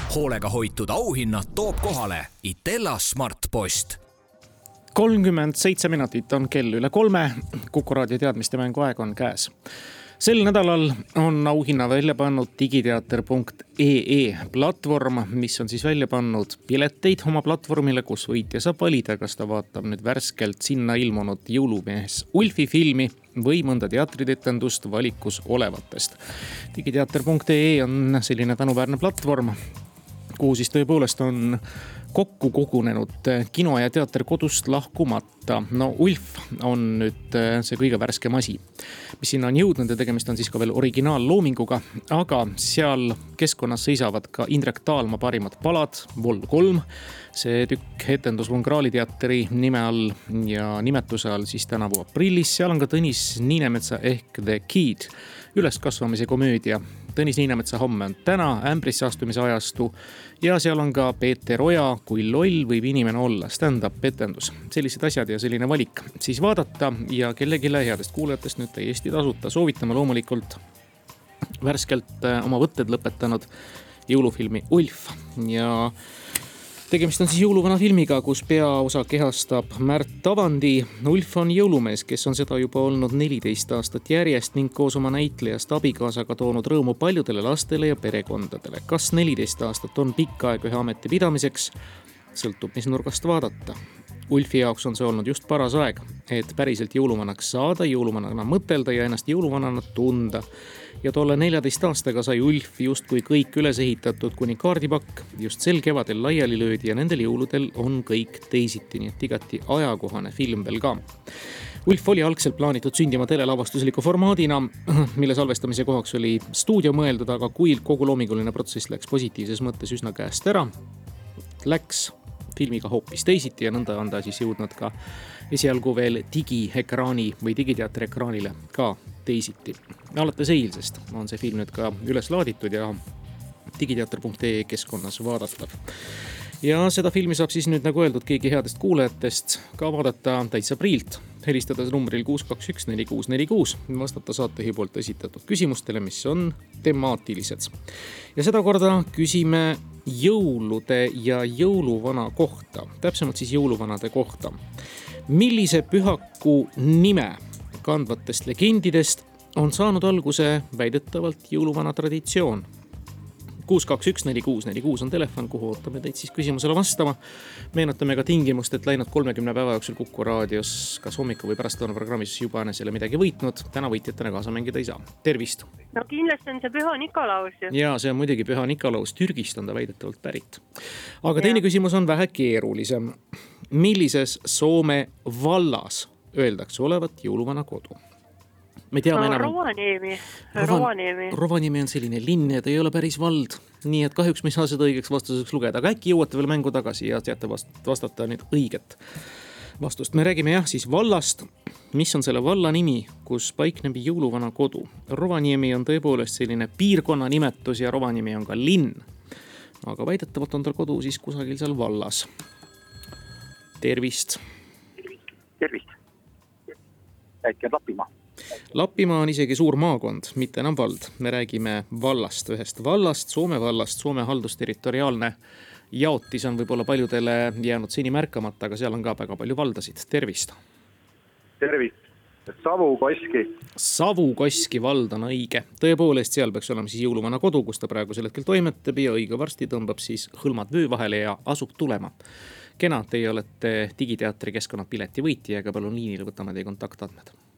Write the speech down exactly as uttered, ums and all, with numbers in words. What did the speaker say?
hoolega hoitud auhinnad toob kohale Itella Smartpost. kolmkümmend seitse minutit on kell üle kolme. Kuku raadio teadmiste mängu aeg on käes. Sel nädalal on auhinna välja pannud digiteater punkt ee platvorm, mis on siis välja pannud pileteid oma platvormile, kus võitja saab valida, kas ta vaatab nüüd värskelt sinna ilmunud Jõulumees Ulfi filmi või mõnda teatritetendust valikus olevatest. digiteater punkt ee on selline tänuväärne platvorm, kuhu siis tõepoolest on kokku kogunenud kino ja teater kodust lahkumata. No Ulf on nüüd see kõige värskem asi, mis sinna on jõudnud ja tegemist on siis ka veel originaalloominguga, aga seal keskkonnas seisavad ka Indrek Taalma parimad palad, Vol kolm, see tükk etendus Vongraali teatri nime all ja nimetuse all siis tänavu aprillis. Seal on ka Tõnis Niinemetsa ehk The Kid, üleskasvamise komöödia. Tõnis Niinemetsa Homme on täna, ämbrisse astumise ajastu ja seal on ka Peeter Oja Kui loll võib inimene olla, stand-up etendus. Sellised asjad ja selline valik siis vaadata ja kellegile headest kuulajatest nüüd täiesti tasuta soovitame loomulikult värskelt oma võtted lõpetanud jõulufilmi Ulf. Ja tegemist on siis jõuluvana filmiga, kus peaosa kehastab Märt Avandi. Ulf on jõulumees, kes on seda juba olnud neliteist aastat järjest ning koos oma näitlejast abikaasaga toonud rõõmu paljudele lastele ja perekondadele. Kas neliteist aastat on pikk aeg ühe ameti pidamiseks? Sõltub, mis nurgast vaadata. Ulfi jaoks on see olnud just paras aeg, et päriselt jõuluvanaks saada, jõuluvanana mõtelda ja ennast jõuluvanana tunda. Ja tolle neljateist aastaga sai Ulf just kui kõik üles ehitatud kuni kaardipakk. Just sel kevadel laiali löödi ja nendel jõuludel on kõik teisiti, nii et igati ajakohane film veel ka. Ulf oli algselt plaanitud sündima telelavastusliku formaadina, mille salvestamise kohaks oli stuudio mõeldud, aga kui kogu loominguline protsess läks positiivses mõttes üsna käest ära, läks filmiga hoopis teisiti ja nõnda on ta siis jõudnud ka esialgu veel digiekraani või digiteatri ekraanile ka teisiti. Alates eilsest on see film nüüd ka üles laaditud ja digiteater punkt ee keskkonnas vaadatav. Ja seda filmi saab siis nüüd, nagu öeldud, keegi headest kuulajatest ka vaadata täitsa priilt, helistades numbril kuus kaks üks neli kuus neli kuus, vastata saatejuhi poolt esitatud küsimustele, mis on temaatilised. Ja seda korda küsime jõulude ja jõuluvana kohta, täpsemalt siis jõuluvanade kohta. Millise pühaku nime kandvatest legendidest on saanud alguse väidetavalt jõuluvana traditsioon? kuus kaks üks neli kuus neli kuus on telefon, kuhu ootame teid siis küsimusele vastama. Meenutame ka tingimust, et läinud kolmekümne päeva jooksul Kuku raadios kas hommiku või pärastlõuna programmis juba selle midagi võitnud. Täna võitjatena kaasa mängida ei saa. Tervist! No kindlasti on see Püha Nikolaus. Ja see on muidugi Püha Nikolaus. Türgist on ta väidetavalt pärit. Aga teine ja. küsimus on vähe keerulisem. Millises Soome vallas öeldakse olevat jõuluvana kodu? Me teame no, enam... Rovaniemi. Rovaniemi. Rovaniemi on selline linn ja ta ei ole päris vald. Nii et kahjuks me ei saa seda õigeks vastuseks lugeda. Aga äkki jõuate veel mängu tagasi ja teate vastata nüüd õiget vastust. Me räägime jah siis vallast. Mis on selle valla nimi, kus paikneb jõuluvana kodu? Rovaniemi on tõepoolest selline piirkonna nimetus ja Rovaniemi on ka linn. Aga väidetavalt on tal kodu siis kusagil seal vallas. Tervist! Tervist! Äkki on Lapimaa. Lapimaa on isegi suur maakond, mitte enam vald. Me räägime vallast, ühest vallast, Soome vallast. Soome haldusterritoriaalne jaotis on võib-olla paljudele jäänud seni märkamata, aga seal on ka väga palju valdasid. Tervist! Tervist! Savu-Koski. Savu-Koski vald on õige. Tõepoolest, seal peaks olema siis jõuluvana kodu, kus ta praegu sel hetkel toimetab ja õige varsti tõmbab siis hõlmad vöö vahele ja asub tulema. Kena, teie olete digiteatri keskkonna pileti võitja, aga palun liinile võtame teie kontaktandmed.